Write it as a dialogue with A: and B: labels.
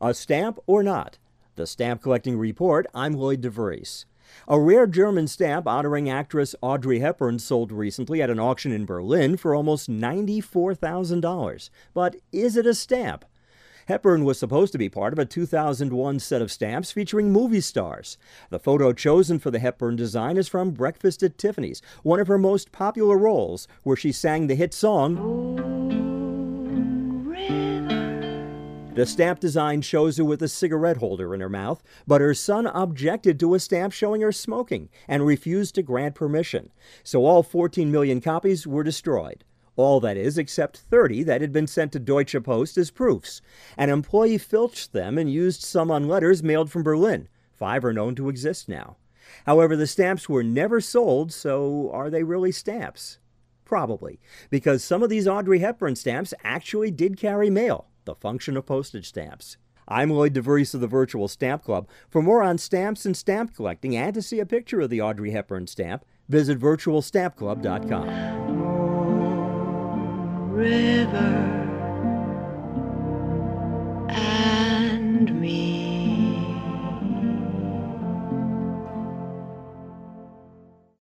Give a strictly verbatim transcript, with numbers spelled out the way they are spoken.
A: A stamp or not? The Stamp Collecting Report. I'm Lloyd DeVries. A rare German stamp honoring actress Audrey Hepburn sold recently at an auction in Berlin for almost ninety-four thousand dollars. But is it a stamp? Hepburn was supposed to be part of a two thousand one set of stamps featuring movie stars. The photo chosen for the Hepburn design is from Breakfast at Tiffany's, one of her most popular roles, where she sang the hit song. The stamp design shows her with a cigarette holder in her mouth, but her son objected to a stamp showing her smoking and refused to grant permission. So all fourteen million copies were destroyed. All, that is, except thirty that had been sent to Deutsche Post as proofs. An employee filched them and used some on letters mailed from Berlin. Five are known to exist now. However, the stamps were never sold, so are they really stamps? Probably, because some of these Audrey Hepburn stamps actually did carry mail, the function of postage stamps. I'm Lloyd DeVries of the Virtual Stamp Club. For more on stamps and stamp collecting and to see a picture of the Audrey Hepburn stamp, visit virtual stamp club dot com.
B: River.